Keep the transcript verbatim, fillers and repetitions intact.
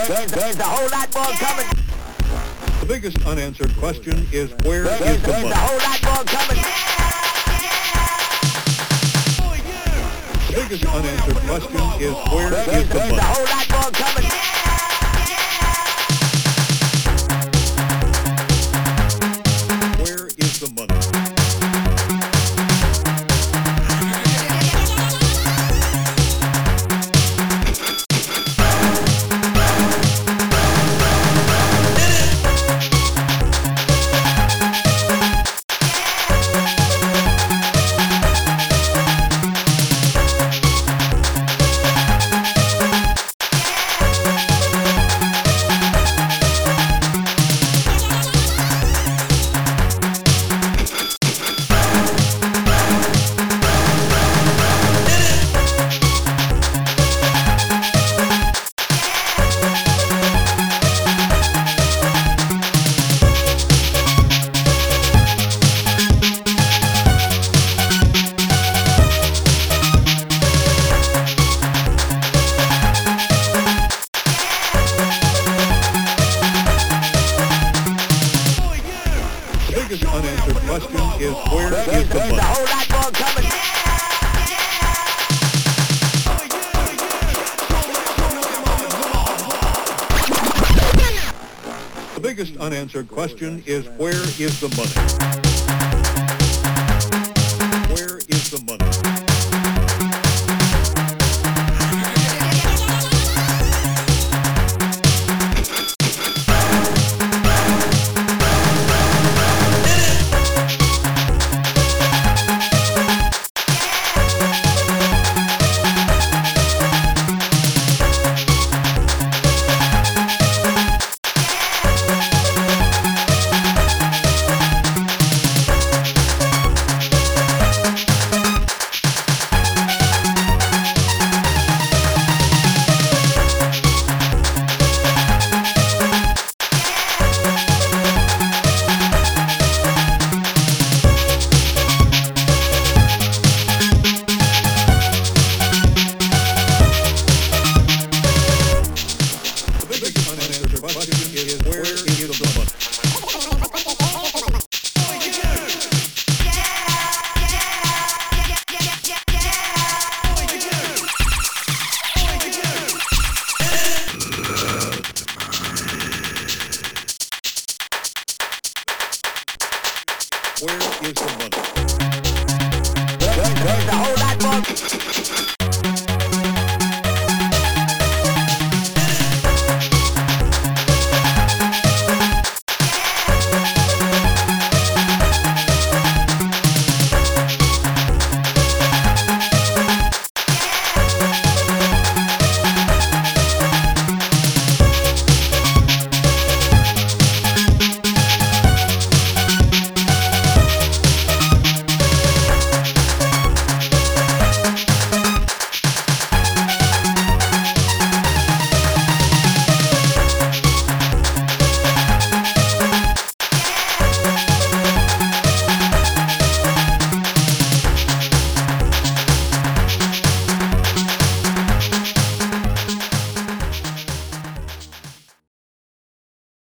There's, there's a whole lot more coming. The biggest unanswered question is where There's, is the there's money? a whole lot more coming. The biggest unanswered question is where There's, is the there's a money? whole lot more coming. Where is the money? The biggest unanswered question is where There's, is the there's a money? whole lot more coming. The biggest unanswered question is where is the money?